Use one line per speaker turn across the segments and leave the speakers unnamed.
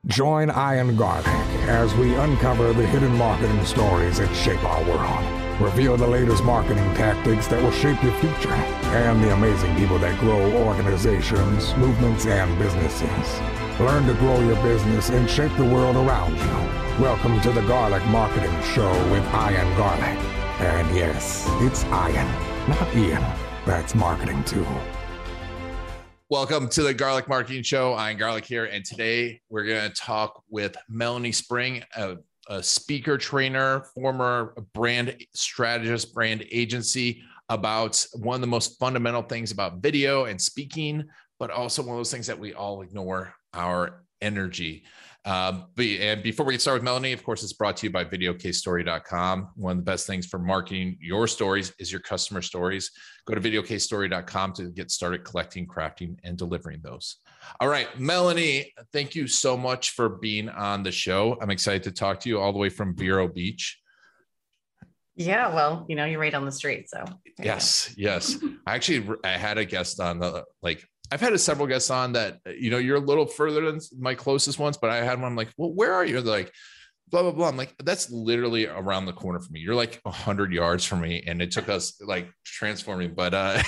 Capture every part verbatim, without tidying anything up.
Join Ian Garlic as we uncover the hidden marketing stories that shape our world, reveal the latest marketing tactics that will shape your future, and the amazing people that grow organizations, movements, and businesses. Learn to grow your business and shape the world around you. Welcome to the Garlic Marketing Show with Ian Garlic. And yes, it's Ian, not Ian. That's marketing too.
Welcome to the Garlic Marketing Show. Ian Garlic here, and today we're going to talk with Melanie Spring, a, a speaker trainer, former brand strategist, brand agency, about one of the most fundamental things about video and speaking, but also one of those things that we all ignore, our energy. Um, but, and before we get started with Melanie, of course, it's brought to you by video case story dot com. One of the best things for marketing your stories is your customer stories. Go to video case story dot com to get started collecting, crafting, and delivering those. All right, Melanie, thank you so much for being on the show. I'm excited to talk to you all the way from Vero Beach.
Yeah, well, you know, you're right on the street. So
yes, yes. I actually, I had a guest on the, like, I've had a several guests on that, you know, you're a little further than my closest ones, but I had one, I'm like, well, where are you? They're like, blah, blah, blah. I'm like, that's literally around the corner from me. You're like a hundred yards from me. And it took us like transforming, but uh,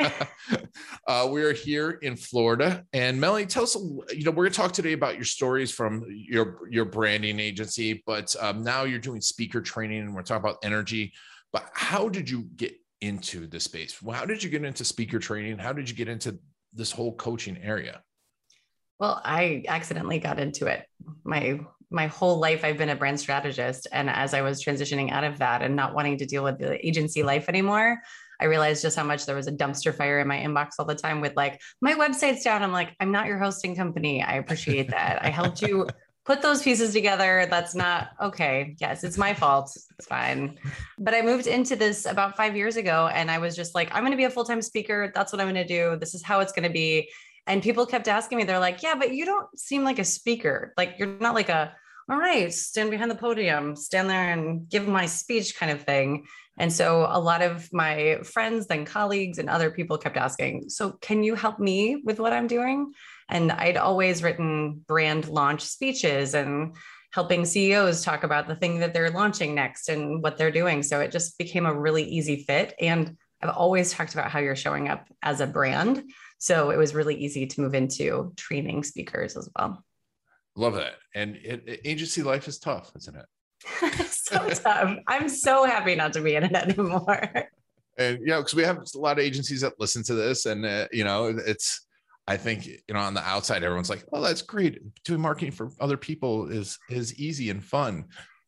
uh, we're here in Florida. And Melanie, tell us, you know, we're going to talk today about your stories from your, your branding agency, but um, now you're doing speaker training and we're talking about energy, but how did you get into this space? Well, how did you get into speaker training? How did you get into this whole coaching area?
Well, I accidentally got into it. My my whole life, I've been a brand strategist. And as I was transitioning out of that and not wanting to deal with the agency life anymore, I realized just how much there was a dumpster fire in my inbox all the time with like, my website's down. I'm like, I'm not your hosting company. I appreciate that. I helped you put those pieces together. That's not okay. Yes, it's my fault. It's fine. But I moved into this about five years ago and I was just like, I'm going to be a full-time speaker. That's what I'm going to do. This is how it's going to be. And people kept asking me, they're like, yeah, but you don't seem like a speaker. Like, you're not like a, all right, stand behind the podium, stand there and give my speech kind of thing. And so a lot of my friends and colleagues and other people kept asking, so can you help me with what I'm doing? And I'd always written brand launch speeches and helping C E Os talk about the thing that they're launching next and what they're doing. So it just became a really easy fit. And I've always talked about how you're showing up as a brand. So it was really easy to move into training speakers as well.
Love that. And it, it, agency life is tough, isn't it?
So tough. I'm so happy not to be in it anymore.
And, you know, because we have a lot of agencies that listen to this and, uh, you know, it's, I think, you know, on the outside, everyone's like, oh, that's great. Doing marketing for other people is, is easy and fun.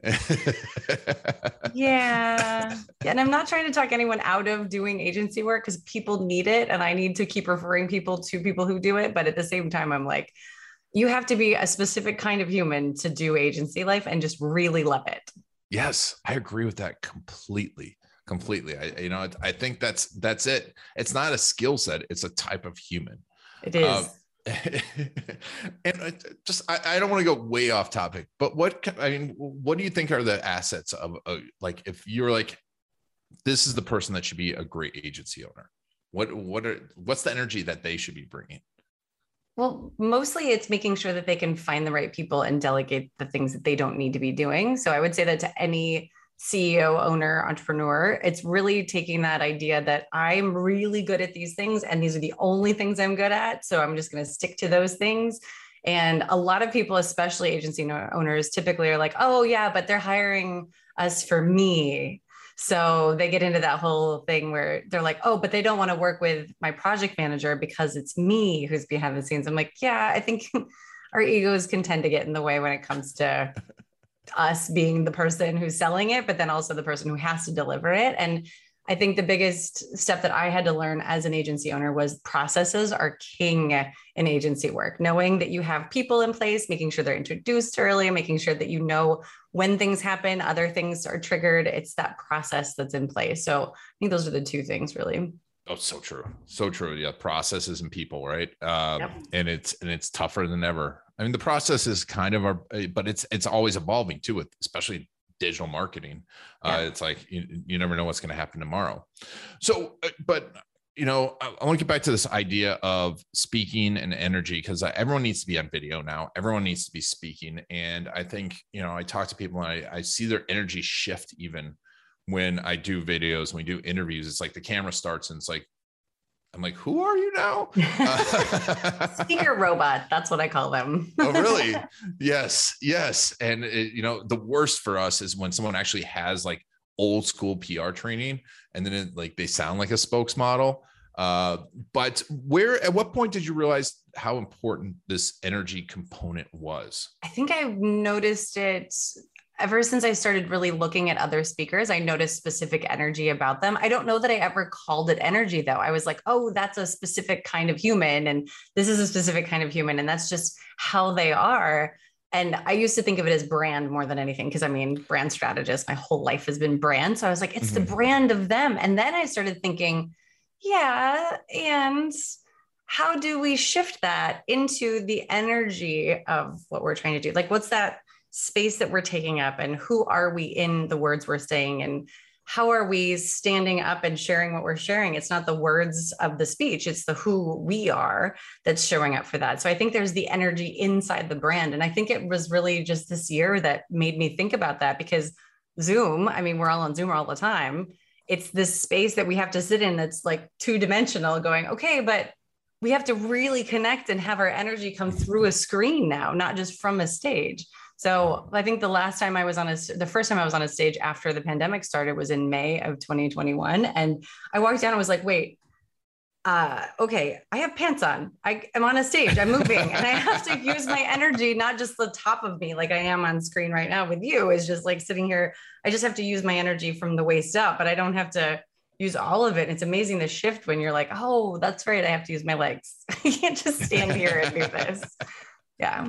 Yeah. And I'm not trying to talk anyone out of doing agency work because people need it. And I need to keep referring people to people who do it. But at the same time, I'm like, you have to be a specific kind of human to do agency life and just really love it.
Yes, I agree with that completely. Completely. I, you know, I think that's, that's it. It's not a skill set. It's a type of human.
It is.
Um, and just, I, I don't want to go way off topic, but what, I mean, what do you think are the assets of, uh, like, if you're like, this is the person that should be a great agency owner, what, what are, what's the energy that they should be bringing?
Well, mostly it's making sure that they can find the right people and delegate the things that they don't need to be doing. So I would say that to any C E O, owner, entrepreneur, it's really taking that idea that I'm really good at these things and these are the only things I'm good at. So I'm just going to stick to those things. And a lot of people, especially agency owners, typically are like, oh yeah, but they're hiring us for me. So they get into that whole thing where they're like, oh, but they don't want to work with my project manager because it's me who's behind the scenes. I'm like, yeah, I think our egos can tend to get in the way when it comes to us being the person who's selling it, but then also the person who has to deliver it. And I think the biggest step that I had to learn as an agency owner was processes are king in agency work. Knowing that you have people in place, making sure they're introduced early, making sure that you know when things happen, other things are triggered. It's that process that's in place. So I think those are the two things really.
Oh, so true. So true. Yeah. Processes and people, right? Um,
Yep.
And it's, and it's tougher than ever. I mean, the process is kind of, a, but it's, it's always evolving too, with especially digital marketing. Uh,
Yeah.
it's like, you, you never know what's going to happen tomorrow. So, uh, but you know, I, I want to get back to this idea of speaking and energy, because everyone needs to be on video now. Everyone needs to be speaking. And I think, you know, I talk to people and I, I see their energy shift even when I do videos, when we do interviews. It's like the camera starts and it's like, I'm like, who are you now?
Speaker robot. That's what I call them.
Oh, really? Yes. Yes. And it, you know, the worst for us is when someone actually has like old school P R training and then it, like they sound like a spokesmodel. Uh, but where, at what point did you realize how important this energy component was?
I think I've noticed it ever since I started really looking at other speakers. I noticed specific energy about them. I don't know that I ever called it energy though. I was like, oh, that's a specific kind of human. And this is a specific kind of human. And that's just how they are. And I used to think of it as brand more than anything, because I mean, brand strategist, my whole life has been brand. So I was like, it's mm-hmm. the brand of them. And then I started thinking, yeah, and how do we shift that into the energy of what we're trying to do? Like, what's that space that we're taking up, and who are we in the words we're saying, and how are we standing up and sharing what we're sharing? It's not the words of the speech, it's the who we are that's showing up for that. So I think there's the energy inside the brand. And I think it was really just this year that made me think about that, because Zoom, I mean, we're all on Zoom all the time. It's this space that we have to sit in that's like two dimensional, going, okay, but we have to really connect and have our energy come through a screen now, not just from a stage. So I think the last time I was on a, the first time I was on a stage after the pandemic started was in May of twenty twenty-one. And I walked down and was like, wait, uh, okay, I have pants on. I am on a stage, I'm moving, and I have to use my energy, not just the top of me, like I am on screen right now with you, is just like sitting here. I just have to use my energy from the waist up, but I don't have to use all of it. It's amazing the shift when you're like, oh, that's right, I have to use my legs. I can't just stand here and do this. Yeah.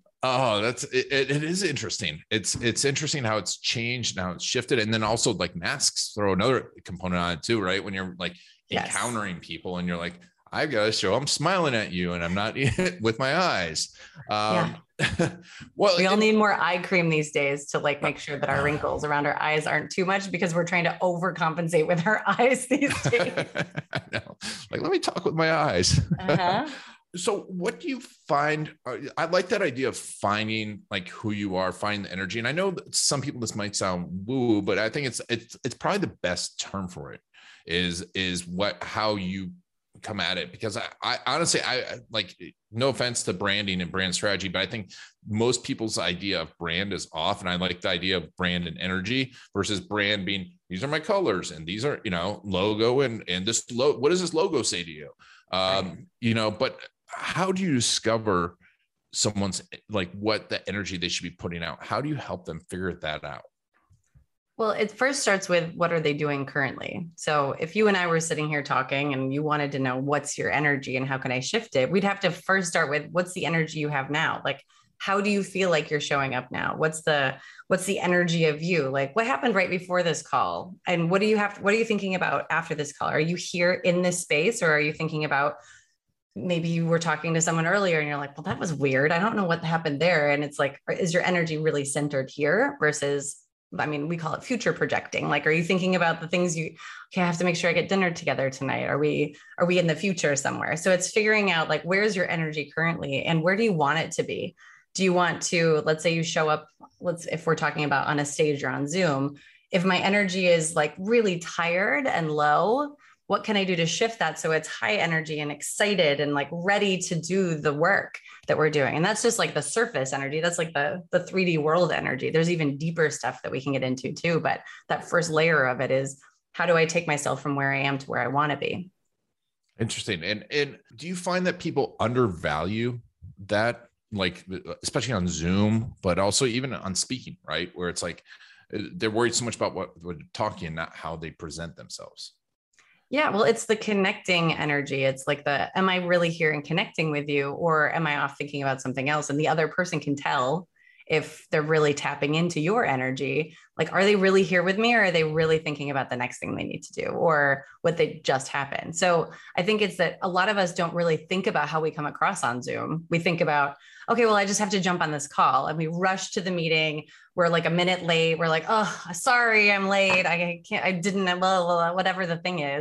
Oh, that's it, it is interesting. It's it's interesting how it's changed now, it's shifted. And then also like masks throw another component on it too, right? When you're like yes. encountering people and you're like, I've got to show I'm smiling at you and I'm not with my eyes. Um, yeah. Well,
we all
it,
need more eye cream these days to like make sure that our wrinkles around our eyes aren't too much, because we're trying to overcompensate with our eyes these days.
I know. Like, let me talk with my eyes. Uh-huh. So what do you find? I like that idea of finding like who you are, find the energy. And I know that some people, this might sound woo, but I think it's, it's, it's probably the best term for it is, is what, how you come at it. Because I, I honestly, I like, no offense to branding and brand strategy, but I think most people's idea of brand is off. And I like the idea of brand and energy versus brand being, these are my colors and these are, you know, logo and, and this, lo- what does this logo say to you? Um, right. You know, but how do you discover someone's like what the energy they should be putting out? How do you help them figure that out?
Well, it first starts with what are they doing currently? So if you and I were sitting here talking and you wanted to know what's your energy and how can I shift it, we'd have to first start with what's the energy you have now? Like, how do you feel like you're showing up now? What's the, what's the energy of you? Like, what happened right before this call? And what do you have, what are you thinking about after this call? Are you here in this space, or are you thinking about, maybe you were talking to someone earlier and you're like, well, that was weird. I don't know what happened there. And it's like, is your energy really centered here versus, I mean, we call it future projecting. Like, are you thinking about the things you, okay, I have to make sure I get dinner together tonight. Are we, are we in the future somewhere? So it's figuring out like, where's your energy currently and where do you want it to be? Do you want to, let's say you show up, let's, if we're talking about on a stage or on Zoom, if my energy is like really tired and low, what can I do to shift that so it's high energy and excited and like ready to do the work that we're doing? And that's just like the surface energy. That's like the, the three D world energy. There's even deeper stuff that we can get into too. But that first layer of it is, how do I take myself from where I am to where I want to be?
Interesting. And, and do you find that people undervalue that, like, especially on Zoom, but also even on speaking, right? Where it's like, they're worried so much about what they're talking and not how they present themselves.
Yeah, well, it's the connecting energy. It's like the, am I really here and connecting with you, or am I off thinking about something else? And the other person can tell if they're really tapping into your energy. Like, are they really here with me, or are they really thinking about the next thing they need to do or what they just happened? So I think it's that a lot of us don't really think about how we come across on Zoom. We think about, okay, well, I just have to jump on this call, and we rush to the meeting. We're like a minute late. We're like, oh, sorry, I'm late. I can't, I didn't, blah, blah, blah, whatever the thing is.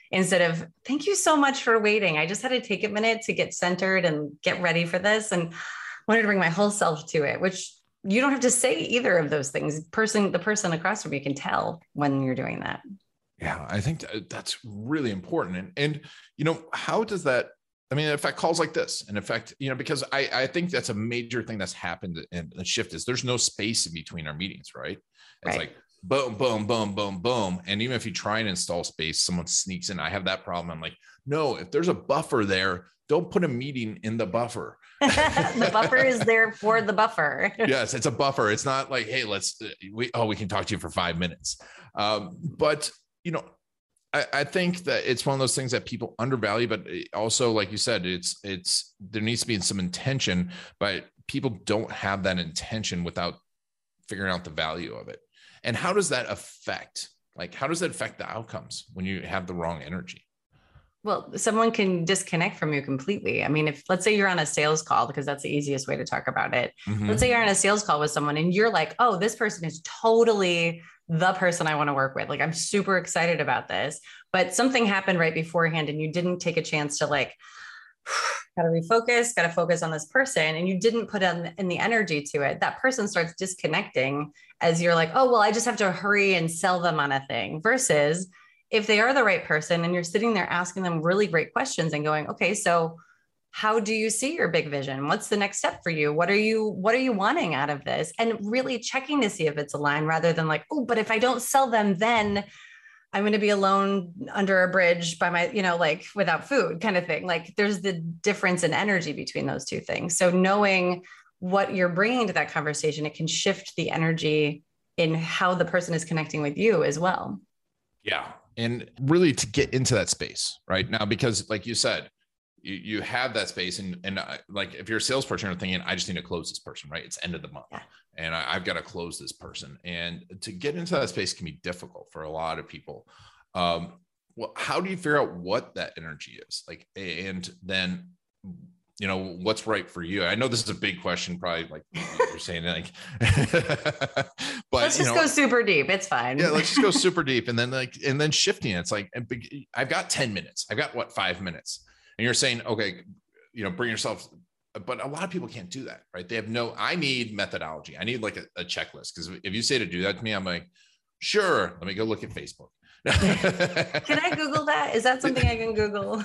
instead of, thank you so much for waiting. I just had to take a minute to get centered and get ready for this. And wanted to bring my whole self to it, which you don't have to say either of those things. Person, the person across from you can tell when you're doing that.
Yeah, I think that's really important. And, and, you know, how does that, I mean, affect calls like this and affect, you know, because I, I think that's a major thing that's happened in the shift is there's no space in between our meetings, right? It's right. Like, boom, boom, boom, boom, boom. And even if you try and install space, someone sneaks in. I have that problem. I'm like, no, if there's a buffer there, don't put a meeting in the buffer.
The buffer is there for the buffer.
Yes, it's a buffer. It's not like, hey, let's, we, oh, we can talk to you for five minutes. Um, but, you know, I, I think that it's one of those things that people undervalue, but also, like you said, it's, it's, there needs to be some intention, but people don't have that intention without figuring out the value of it. And how does that affect, like, how does that affect the outcomes when you have the wrong energy?
Well, someone can disconnect from you completely. I mean, if let's say you're on a sales call, because that's the easiest way to talk about it. Mm-hmm. Let's say you're on a sales call with someone and you're like, oh, this person is totally the person I want to work with. Like, I'm super excited about this, but something happened right beforehand and you didn't take a chance to like, got to refocus, got to focus on this person. And you didn't put in, in the energy to it. That person starts disconnecting as you're like, oh, well, I just have to hurry and sell them on a thing versus if they are the right person and you're sitting there asking them really great questions and going, okay, so how do you see your big vision? What's the next step for you? What are you, what are you wanting out of this? And really checking to see if it's aligned rather than like, oh, but if I don't sell them, then I'm going to be alone under a bridge by my, you know, like without food kind of thing. Like there's the difference in energy between those two things. So knowing what you're bringing to that conversation, it can shift the energy in how the person is connecting with you as well.
Yeah. And really to get into that space right now, because like you said, you, you have that space and, and uh, like, if you're a salesperson, you're thinking, I just need to close this person, right? It's end of the month yeah. and I, I've got to close this person. And to get into that space can be difficult for a lot of people. Um, well, how do you figure out what that energy is like? And then, you know, what's right for you? I know this is a big question, probably like you're saying like, but
let's just
you know,
go super deep. It's fine.
Yeah. Let's just go super deep. And then like, and then shifting, it's like, I've got ten minutes. I've got what, five minutes. And you're saying, okay, you know, bring yourself, but a lot of people can't do that, right? They have no, I need methodology. I need like a, a checklist. Cause if you say to do that to me, I'm like, sure, let me go look at Facebook.
Can I Google that? Is that something I can Google?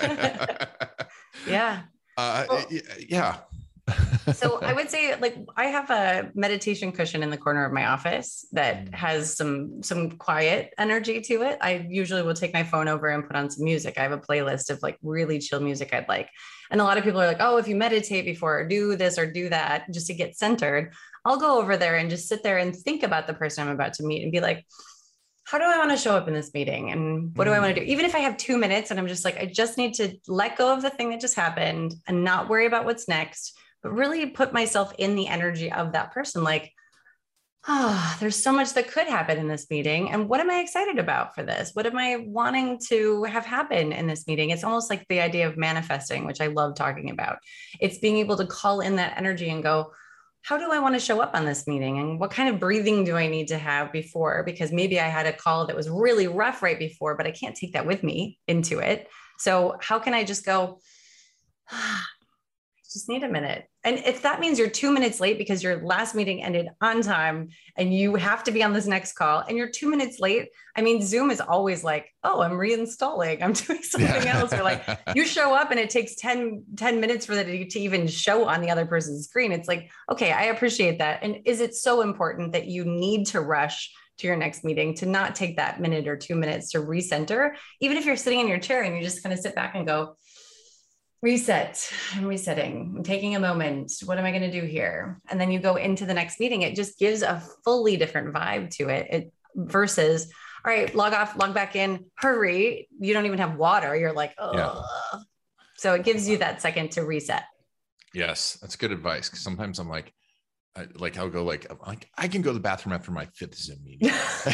Yeah.
Uh, well, yeah.
So I would say like, I have a meditation cushion in the corner of my office that has some, some quiet energy to it. I usually will take my phone over and put on some music. I have a playlist of like really chill music I'd like. And a lot of people are like, oh, if you meditate before or do this or do that, just to get centered, I'll go over there and just sit there and think about the person I'm about to meet and be like, how do I want to show up in this meeting? And what do I want to do? Even if I have two minutes and I'm just like, I just need to let go of the thing that just happened and not worry about what's next, but really put myself in the energy of that person. Like, ah, oh, there's so much that could happen in this meeting. And what am I excited about for this? What am I wanting to have happen in this meeting? It's almost like the idea of manifesting, which I love talking about. It's being able to call in that energy and go, how do I want to show up on this meeting? And what kind of breathing do I need to have before? Because maybe I had a call that was really rough right before, but I can't take that with me into it. So how can I just go, ah, I just need a minute. And if that means you're two minutes late because your last meeting ended on time and you have to be on this next call and you're two minutes late, I mean, Zoom is always like, oh, I'm reinstalling, I'm doing something yeah. else. Or like you show up and it takes ten, ten minutes for that to even show on the other person's screen. It's like, okay, I appreciate that. And is it so important that you need to rush to your next meeting to not take that minute or two minutes to recenter? Even if you're sitting in your chair and you just kind of sit back and go, reset, I'm resetting, I'm taking a moment. What am I going to do here? And then you go into the next meeting. It just gives a fully different vibe to it, it versus, all right, log off, log back in, hurry. You don't even have water. You're like, oh, yeah. So it gives you that second to reset.
Yes. That's good advice. Cause sometimes I'm like, I, like I'll go like, I'm like, I can go to the bathroom after my fifth Zoom meeting.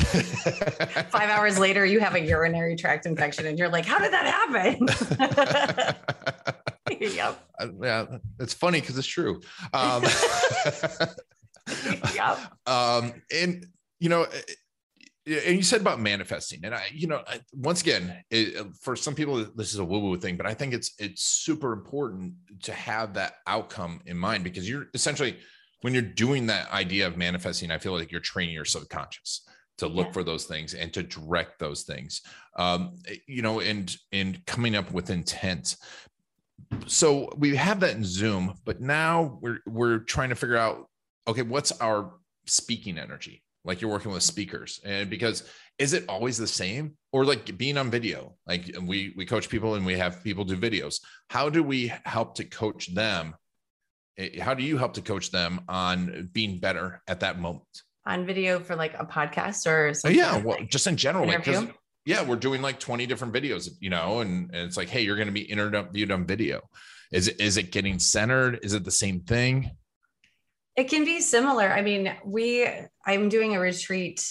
Five hours later, you have a urinary tract infection and you're like, how did that happen? Yep.
Uh, yeah. It's funny because it's true. Um,
yep.
um, and you know, And you said about manifesting, and I, you know, I, once again, it, for some people, this is a woo-woo thing, but I think it's it's super important to have that outcome in mind, because you're essentially, when you're doing that idea of manifesting, I feel like you're training your subconscious to look yeah. for those things and to direct those things, um, you know, and and coming up with intent. So we have that in Zoom, but now we're we're trying to figure out, okay, what's our speaking energy? Like you're working with speakers, and because is it always the same, or like being on video? Like we, we coach people and we have people do videos. How do we help to coach them? How do you help to coach them on being better at that moment?
On video for like a podcast or
something? Oh, yeah. Well, like just in general, like, yeah, we're doing like twenty different videos, you know, and, and it's like, hey, you're going to be interviewed on video. Is it, is it getting centered? Is it the same thing?
It can be similar. I mean, we, I'm doing a retreat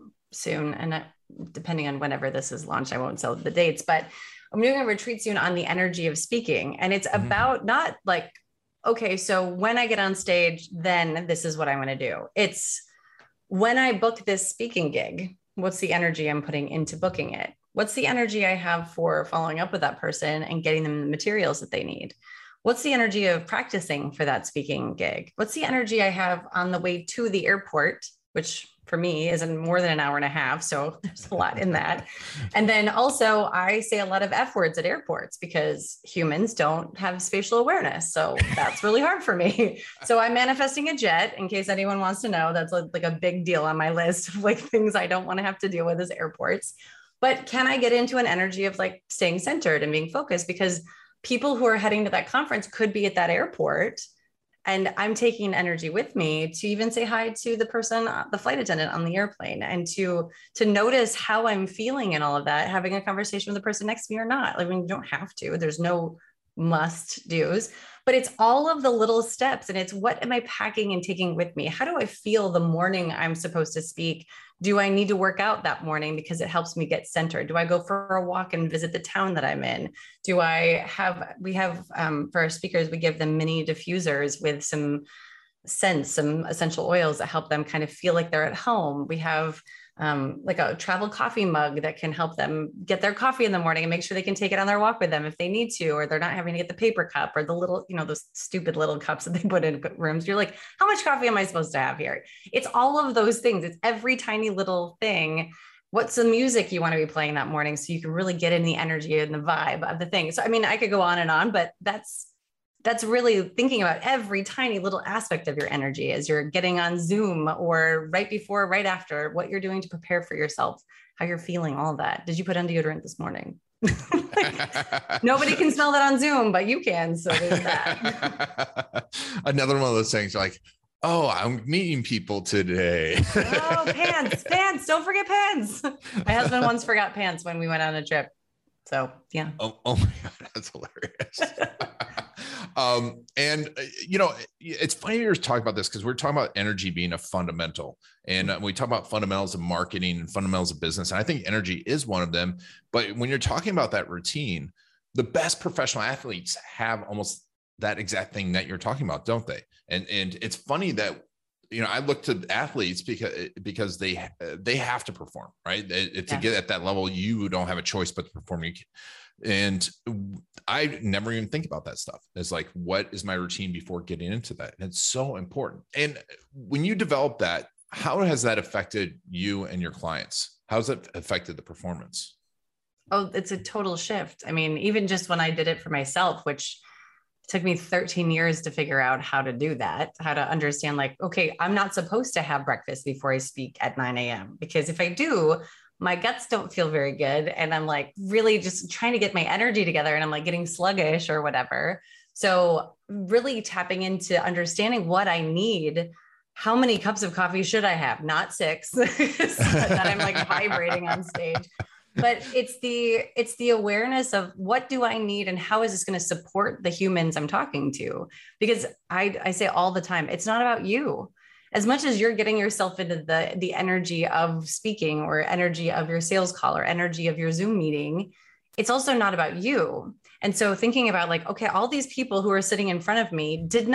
soon, and depending on whenever this is launched, I won't tell the dates, but I'm doing a retreat soon on the energy of speaking. And it's mm-hmm. about not like, okay, so when I get on stage, then this is what I'm going to do. It's when I book this speaking gig, what's the energy I'm putting into booking it? What's the energy I have for following up with that person and getting them the materials that they need? What's the energy of practicing for that speaking gig? What's the energy I have on the way to the airport, which for me is in more than an hour and a half. So there's a lot in that. And then also I say a lot of F words at airports because humans don't have spatial awareness. So that's really hard for me. So I'm manifesting a jet, in case anyone wants to know. That's like a big deal on my list of like things I don't want to have to deal with as airports. But can I get into an energy of like staying centered and being focused? Because people who are heading to that conference could be at that airport, and I'm taking energy with me to even say hi to the person, the flight attendant on the airplane, and to, to notice how I'm feeling and all of that, having a conversation with the person next to me or not. Like, I mean, you don't have to, there's no must do's, but it's all of the little steps. And it's, what am I packing and taking with me? How do I feel the morning I'm supposed to speak? Do I need to work out that morning because it helps me get centered? Do I go for a walk and visit the town that I'm in? Do I have, we have, um, for our speakers, we give them mini diffusers with some scents, some essential oils that help them kind of feel like they're at home. We have um, like a travel coffee mug that can help them get their coffee in the morning and make sure they can take it on their walk with them if they need to, or they're not having to get the paper cup or the little, you know, those stupid little cups that they put in rooms. You're like, how much coffee am I supposed to have here? It's all of those things. It's every tiny little thing. What's the music you want to be playing that morning so you can really get in the energy and the vibe of the thing? So, I mean, I could go on and on, but that's that's really thinking about every tiny little aspect of your energy as you're getting on Zoom or right before, right after, what you're doing to prepare for yourself, how you're feeling, all that. Did you put on deodorant this morning? Like, nobody can smell that on Zoom, but you can. So there's that.
Another one of those things like, oh, I'm meeting people today.
Oh, pants, pants. Don't forget pants. My husband once forgot pants when we went on a trip. So yeah.
Oh, oh my God, that's hilarious. Um, and, uh, you know, it's funny to talk about this because we're talking about energy being a fundamental, and uh, we talk about fundamentals of marketing and fundamentals of business. And I think energy is one of them. But when you're talking about that routine, the best professional athletes have almost that exact thing that you're talking about, don't they? And, and it's funny that, you know, I look to athletes because, because they, they have to perform, right? To yeah. get at that level, you don't have a choice but to perform. And I never even think about that stuff. It's like, what is my routine before getting into that? And it's so important. And when you develop that, how has that affected you and your clients? How's it affected the performance?
Oh, it's a total shift. I mean, even just when I did it for myself, which took me thirteen years to figure out how to do that, how to understand like, okay, I'm not supposed to have breakfast before I speak at nine a.m. because if I do, my guts don't feel very good. And I'm like really just trying to get my energy together and I'm like getting sluggish or whatever. So really tapping into understanding what I need. How many cups of coffee should I have? Not six, so that I'm like vibrating on stage. But it's the, it's the awareness of what do I need and how is this going to support the humans I'm talking to? Because I, I say all the time, it's not about you. As much as you're getting yourself into the, the energy of speaking or energy of your sales call or energy of your Zoom meeting, it's also not about you. And so thinking about like, okay, all these people who are sitting in front of me did not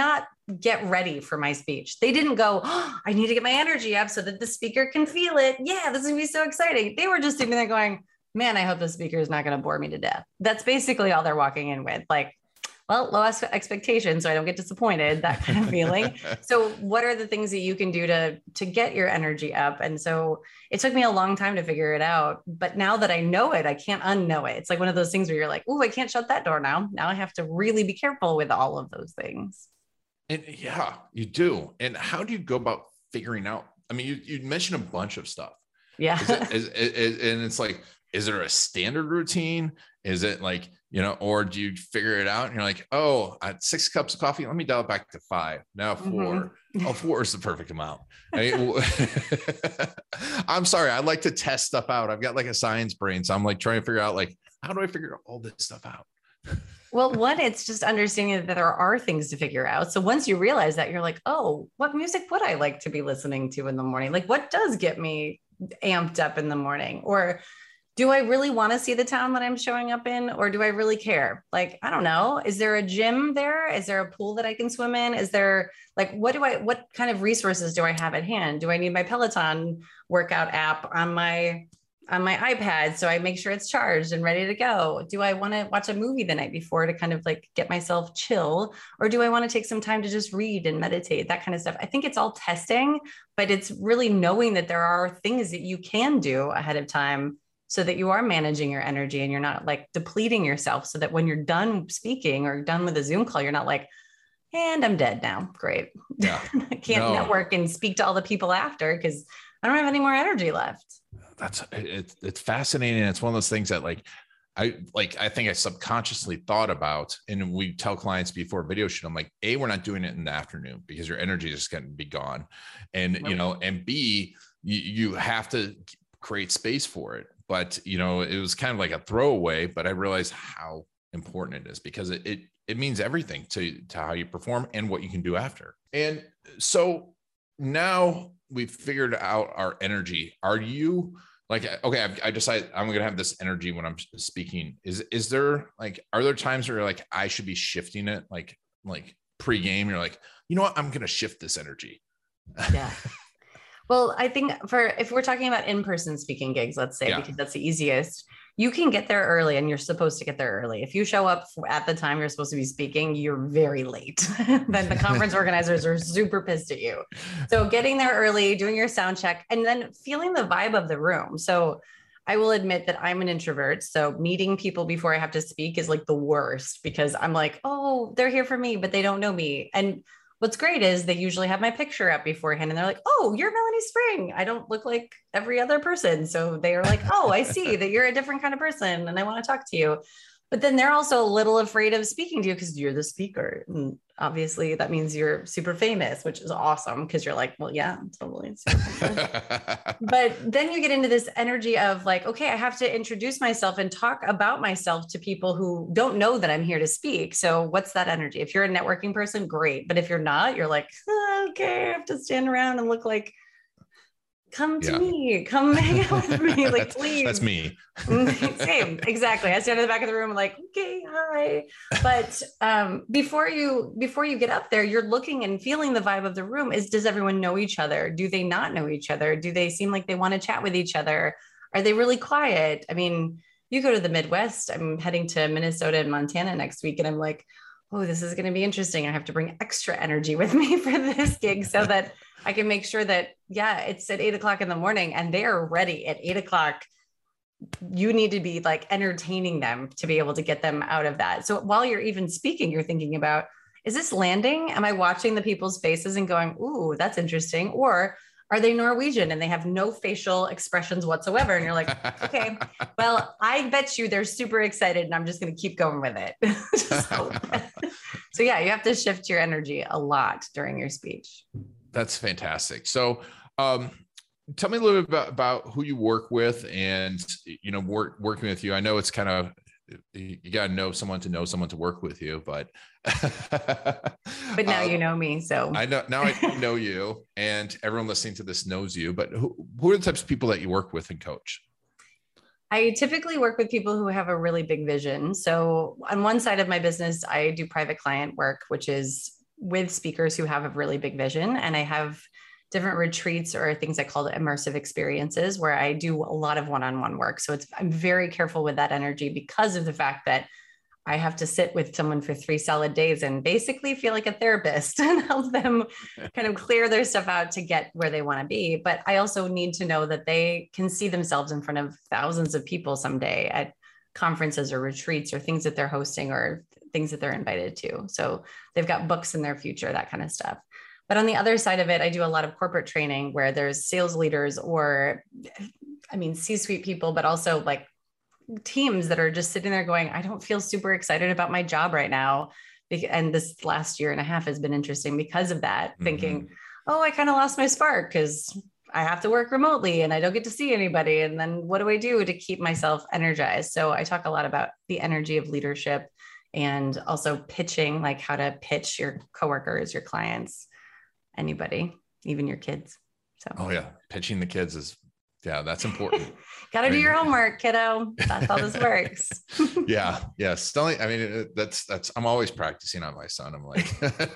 get ready for my speech. They didn't go, oh, I need to get my energy up so that the speaker can feel it. Yeah, this is gonna be so exciting. They were just sitting there going, man, I hope the speaker is not going to bore me to death. That's basically all they're walking in with. Like, well, low expectations, so I don't get disappointed, that kind of feeling. So what are the things that you can do to, to get your energy up? And so it took me a long time to figure it out. But now that I know it, I can't unknow it. It's like one of those things where you're like, oh, I can't shut that door now. Now I have to really be careful with all of those things.
And yeah, you do. And how do you go about figuring out? I mean, you, you mentioned a bunch of stuff.
Yeah.
Is it, is, is, and it's like, is there a standard routine? Is it like, you know, or do you figure it out and you're like, oh, I had six cups of coffee. Let me dial it back to five. Now four. Mm-hmm. Oh, four is the perfect amount. I mean, I'm sorry. I like to test stuff out. I've got like a science brain. So I'm like trying to figure out like, how do I figure all this stuff out?
Well, one, it's just understanding that there are things to figure out. So once you realize that, you're like, oh, what music would I like to be listening to in the morning? Like, what does get me amped up in the morning? Or do I really want to see the town that I'm showing up in? Or do I really care? Like, I don't know. Is there a gym there? Is there a pool that I can swim in? Is there like, what do I, what kind of resources do I have at hand? Do I need my Peloton workout app on my, on my iPad so I make sure it's charged and ready to go? Do I want to watch a movie the night before to kind of like get myself chill? Or do I want to take some time to just read and meditate, that kind of stuff? I think it's all testing, but it's really knowing that there are things that you can do ahead of time so that you are managing your energy and you're not like depleting yourself, so that when you're done speaking or done with a Zoom call, you're not like, and I'm dead now. Great.
Yeah.
I can't
No.
network and speak to all the people after because I don't have any more energy left.
That's it's it's fascinating. It's one of those things that like I like I think I subconsciously thought about, and we tell clients before video shoot, I'm like, A, we're not doing it in the afternoon because your energy is going to be gone, and
Nope.
you know, and B, you, you have to create space for it. But you know, it was kind of like a throwaway, but I realized how important it is because it it, it means everything to to how you perform and what you can do after. And so now we've figured out our energy. Are you like, okay, I've, I decided I'm going to have this energy when I'm speaking. Is, is there like, are there times where you're like, I should be shifting it? Like, like pre-game, you're like, you know what? I'm going to shift this energy.
Yeah. Well, I think for, if we're talking about in-person speaking gigs, let's say,
Yeah.
because that's the easiest, you can get there early and you're supposed to get there early. If you show up at the time you're supposed to be speaking, you're very late. Then the conference organizers are super pissed at you. So getting there early, doing your sound check, and then feeling the vibe of the room. So I will admit that I'm an introvert. So meeting people before I have to speak is like the worst because I'm like, oh, they're here for me, but they don't know me. And what's great is they usually have my picture up beforehand and they're like, oh, you're Melanie Spring. I don't look like every other person. So they are like, oh, I see that you're a different kind of person and I want to talk to you. But then they're also a little afraid of speaking to you because you're the speaker. And obviously that means you're super famous, which is awesome because you're like, well, yeah, totally. But then you get into this energy of like, okay, I have to introduce myself and talk about myself to people who don't know that I'm here to speak. So what's that energy? If you're a networking person, great. But if you're not, you're like, oh, okay, I have to stand around and look like, come to
Yeah.
me, come hang out with me. Like, please.
That's me.
Same, exactly. I stand in the back of the room like, okay, hi. But um, before you before you get up there, you're looking and feeling the vibe of the room. Is does everyone know each other? Do they not know each other? Do they seem like they want to chat with each other? Are they really quiet? I mean, you go to the Midwest. I'm heading to Minnesota and Montana next week, and I'm like, oh, this is going to be interesting. I have to bring extra energy with me for this gig so that I can make sure that, yeah, it's at eight o'clock in the morning and they are ready at eight o'clock. You need to be like entertaining them to be able to get them out of that. So while you're even speaking, you're thinking about, is this landing? Am I watching the people's faces and going, ooh, that's interesting? Or are they Norwegian and they have no facial expressions whatsoever? And you're like, okay, well, I bet you they're super excited and I'm just going to keep going with it. so, so yeah, you have to shift your energy a lot during your speech.
That's fantastic. So, um, tell me a little bit about, about who you work with and, you know, work, working with you. I know it's kind of, you got to know someone to know someone to work with you, but,
but now um, you know me. So
I know, now I know you and everyone listening to this knows you, but who, who are the types of people that you work with and coach?
I typically work with people who have a really big vision. So on one side of my business, I do private client work, which is with speakers who have a really big vision. And I have different retreats or things I call it immersive experiences where I do a lot of one-on-one work. So it's, I'm very careful with that energy because of the fact that I have to sit with someone for three solid days and basically feel like a therapist and help them kind of clear their stuff out to get where they want to be. But I also need to know that they can see themselves in front of thousands of people someday at conferences or retreats or things that they're hosting or things that they're invited to. So they've got books in their future, that kind of stuff. But on the other side of it, I do a lot of corporate training where there's sales leaders or, I mean, C-suite people, but also like teams that are just sitting there going, I don't feel super excited about my job right now. And this last year and a half has been interesting because of that, mm-hmm. thinking, oh, I kind of lost my spark because I have to work remotely and I don't get to see anybody. And then what do I do to keep myself energized? So I talk a lot about the energy of leadership and also pitching, like how to pitch your coworkers, your clients, anybody, even your kids. So,
oh yeah. Pitching the kids is, yeah, that's important.
Got to
I
do
mean,
your homework, kiddo. That's how this works.
yeah. Yeah. Selling. I mean, that's, that's, I'm always practicing on my son. I'm like,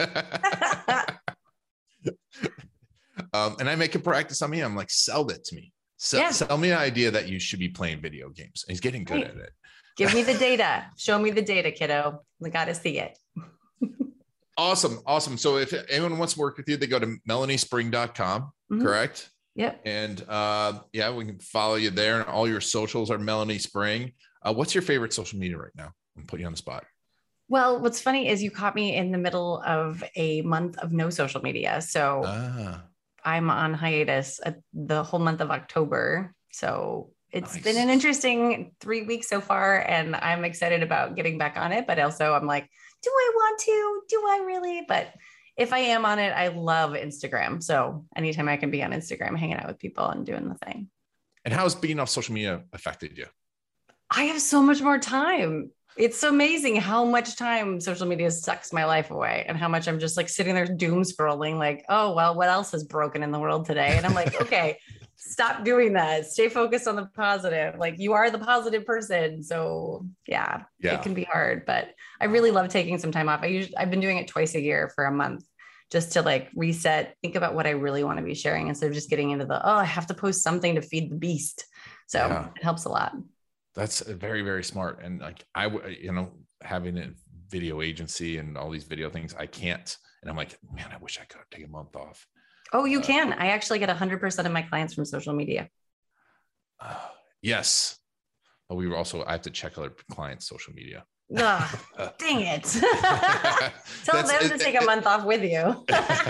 um, and I make him practice on me. I'm like, sell that to me. Sell, yeah. sell me an idea that you should be playing video games. And he's getting good right. at it.
Give me the data. Show me the data, kiddo. We got to see it.
Awesome. Awesome. So if anyone wants to work with you, they go to melanie spring dot com, mm-hmm. correct?
Yep.
And uh, yeah, we can follow you there. And all your socials are Melanie Spring. Uh, what's your favorite social media right now? I'm putting you on the spot.
Well, what's funny is you caught me in the middle of a month of no social media. So ah. I'm on hiatus the whole month of October. So it's nice. Been an interesting three weeks so far. And I'm excited about getting back on it. But also I'm like, do I want to? Do I really? But if I am on it, I love Instagram. So anytime I can be on Instagram, hanging out with people and doing the thing.
And how has being off social media affected you?
I have so much more time. It's amazing how much time social media sucks my life away and how much I'm just like sitting there doom scrolling like, oh, well, what else is broken in the world today? And I'm like, okay, stop doing that. Stay focused on the positive. Like you are the positive person. So yeah, yeah, it can be hard, but I really love taking some time off. I usually, I've been doing it twice a year for a month just to like reset, think about what I really want to be sharing instead of just getting into the, oh, I have to post something to feed the beast. So yeah. It helps a lot.
That's very, very smart. And like, I, you know, having a video agency and all these video things, I can't. And I'm like, man, I wish I could take a month off.
Oh, you uh, can. I actually get one hundred percent of my clients from social media.
Uh, yes. But we were also, I have to check other clients' social media.
Ugh, dang it. Tell them to take a month off with you.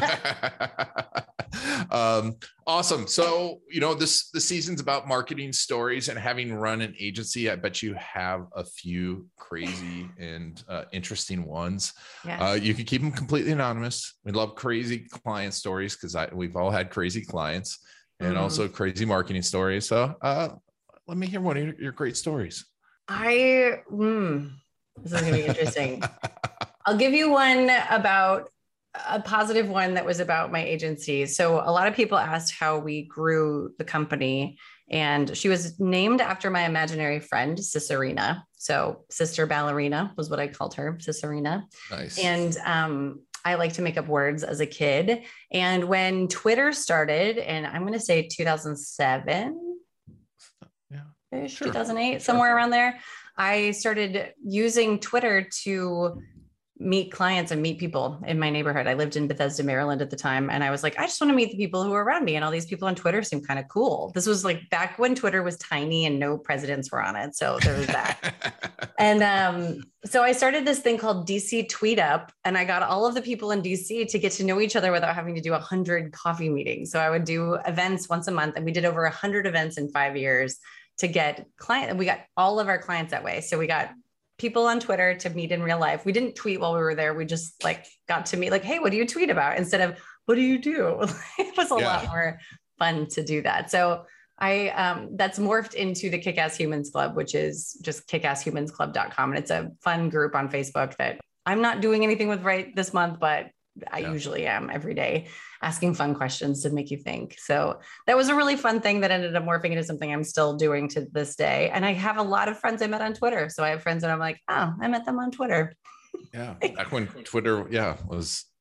um, awesome. So, you know, this, the season's about marketing stories, and having run an agency, I bet you have a few crazy and uh, interesting ones. Yeah. Uh, you can keep them completely anonymous. We love crazy client stories because we've all had crazy clients and mm. also crazy marketing stories. So uh, let me hear one of your, your great stories.
I, mm, this is going to be interesting. I'll give you one about a positive one that was about my agency. So a lot of people asked how we grew the company, and she was named after my imaginary friend, Cicerina. So Sister Ballerina was what I called her, Cicerina. Nice. And um, I like to make up words as a kid. And when Twitter started, and I'm going to say two thousand seven, yeah, sure. two thousand eight, sure. somewhere around there, I started using Twitter to meet clients and meet people in my neighborhood. I lived in Bethesda, Maryland at the time. And I was like, I just want to meet the people who are around me. And all these people on Twitter seem kind of cool. This was like back when Twitter was tiny and no presidents were on it. So there was that. and um, so I started this thing called D C Tweet Up, and I got all of the people in D C to get to know each other without having to do a hundred coffee meetings. So I would do events once a month, and we did over a hundred events in five years to get client. We got all of our clients that way. So we got people on Twitter to meet in real life. We didn't tweet while we were there. We just like got to meet like, hey, what do you tweet about? Instead of, what do you do? It was a yeah. lot more fun to do that. So I, um, that's morphed into the Kick-Ass Humans Club, which is just kick ass humans club dot com. And it's a fun group on Facebook that I'm not doing anything with right this month, but I yeah. usually am every day, asking fun questions to make you think. So that was a really fun thing that ended up morphing into something I'm still doing to this day. And I have a lot of friends I met on Twitter. So I have friends that I'm like, oh, I met them on Twitter.
Yeah. Back when Twitter, yeah, was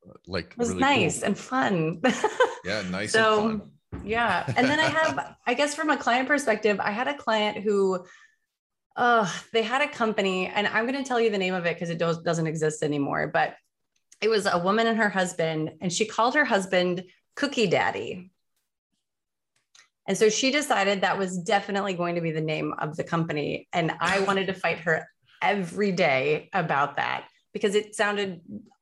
like
it was
really
nice
cool.
and fun.
Yeah, nice
so,
and fun.
Yeah. And then I have, I guess from a client perspective, I had a client who, uh, they had a company, and I'm going to tell you the name of it because it does, doesn't exist anymore, but it was a woman and her husband, and she called her husband Cookie Daddy. And so she decided that was definitely going to be the name of the company. And I wanted to fight her every day about that because it sounded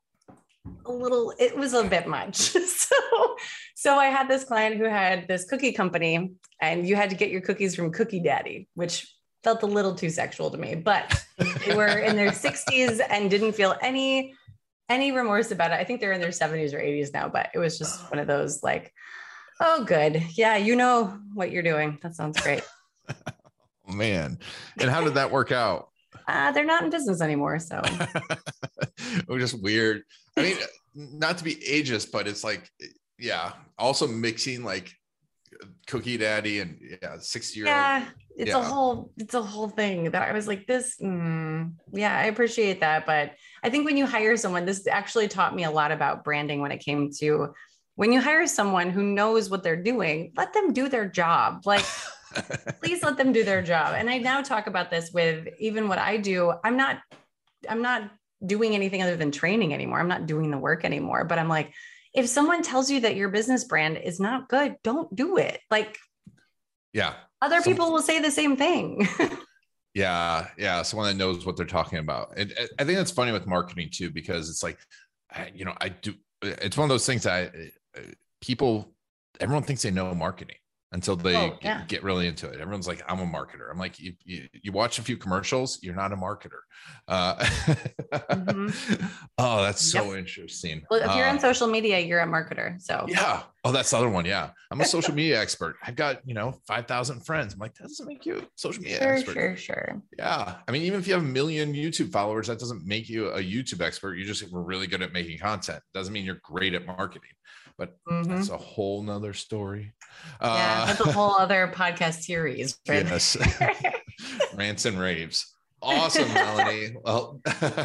a little, it was a bit much. so, so I had this client who had this cookie company, and you had to get your cookies from Cookie Daddy, which felt a little too sexual to me, but they were in their sixties and didn't feel any, any remorse about it. I think they're in their seventies or eighties now, but it was just one of those like, oh, good. Yeah. You know what you're doing. That sounds great.
Oh, man. And how did that work out?
Uh, they're not in business anymore. So
it was just weird. I mean, not to be ageist, but it's like, yeah, also mixing like Cookie Daddy and yeah, sixty year old.
Yeah, it's
yeah.
a whole, it's a whole thing that I was like, this, mm, yeah, I appreciate that. But I think when you hire someone, this actually taught me a lot about branding when it came to when you hire someone who knows what they're doing, let them do their job. Like, please let them do their job. And I now talk about this with even what I do. I'm not, I'm not doing anything other than training anymore. I'm not doing the work anymore, but I'm like, if someone tells you that your business brand is not good, don't do it. Like,
yeah,
other
Some,
people will say the same thing.
yeah. Yeah. Someone that knows what they're talking about. And I think that's funny with marketing too, because it's like, you know, I do, it's one of those things that I, people, everyone thinks they know marketing until they
oh, yeah.
get, get really into it. Everyone's like, I'm a marketer. I'm like, you, you, you watch a few commercials, you're not a marketer. Uh, mm-hmm. Oh, that's so yep. interesting.
Well, if you're
uh,
on social media, you're a marketer. So
yeah. Oh, that's the other one. Yeah. I'm a social media expert. I've got, you know, five thousand friends. I'm like, that doesn't make you a social media
sure,
expert.
Sure, sure.
Yeah. I mean, even if you have a million YouTube followers, that doesn't make you a YouTube expert. You just were really good at making content. Doesn't mean you're great at marketing, but mm-hmm. that's a whole nother story.
Yeah. Uh, that's a whole other podcast series. Right?
Yes. Rants and raves. Awesome, Melanie. Well,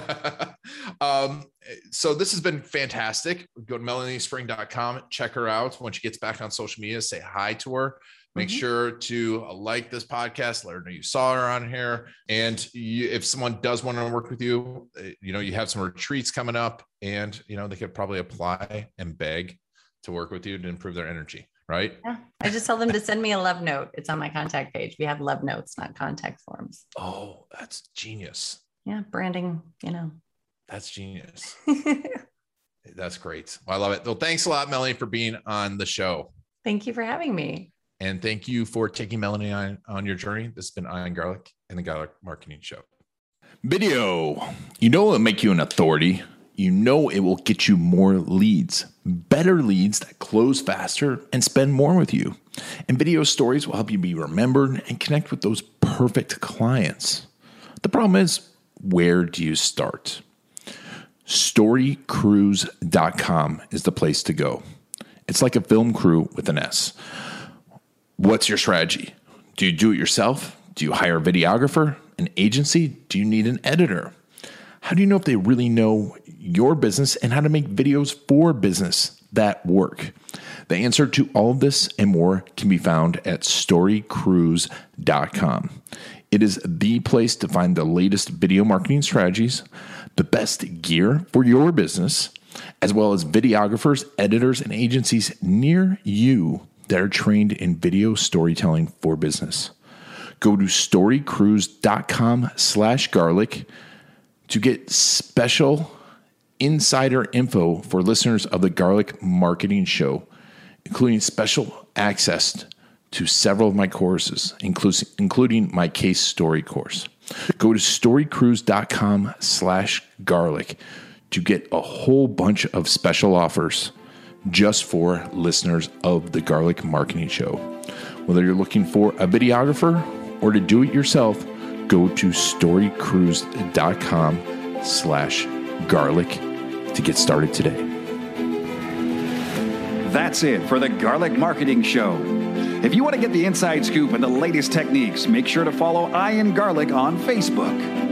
um, so this has been fantastic. Go to melanie spring dot com, check her out. When she gets back on social media, say hi to her. Make mm-hmm. sure to like this podcast, let her know you saw her on here. And you, if someone does want to work with you, you know, you have some retreats coming up, and, you know, they could probably apply and beg to work with you to improve their energy. Right.
Yeah. I just tell them to send me a love note. It's on my contact page. We have love notes, not contact forms.
Oh, that's genius.
Yeah. Branding, you know.
That's genius. That's great. Well, I love it. Well, thanks a lot, Melanie, for being on the show.
Thank you for having me.
And thank you for taking Melanie on, on your journey. This has been Ian Garlic and the Garlic Marketing Show.
Video. You know, it'll make you an authority. You know it will get you more leads, better leads that close faster and spend more with you. And video stories will help you be remembered and connect with those perfect clients. The problem is, where do you start? story cruise dot com is the place to go. It's like a film crew with an S. What's your strategy? Do you do it yourself? Do you hire a videographer, an agency? Do you need an editor? How do you know if they really know your business and how to make videos for business that work? The answer to all of this and more can be found at story cruise dot com. It is the place to find the latest video marketing strategies, the best gear for your business, as well as videographers, editors, and agencies near you that are trained in video storytelling for business. Go to story cruise dot com slash garlic to get special insider info for listeners of the Garlic Marketing Show, including special access to several of my courses, including my case story course. Go to story cruise dot com slash garlic to get a whole bunch of special offers just for listeners of the Garlic Marketing Show. Whether you're looking for a videographer or to do it yourself, go to story cruise dot com slash garlic to get started today.
That's it for the Garlic Marketing Show. If you want to get the inside scoop and the latest techniques, make sure to follow Ian Garlic on Facebook.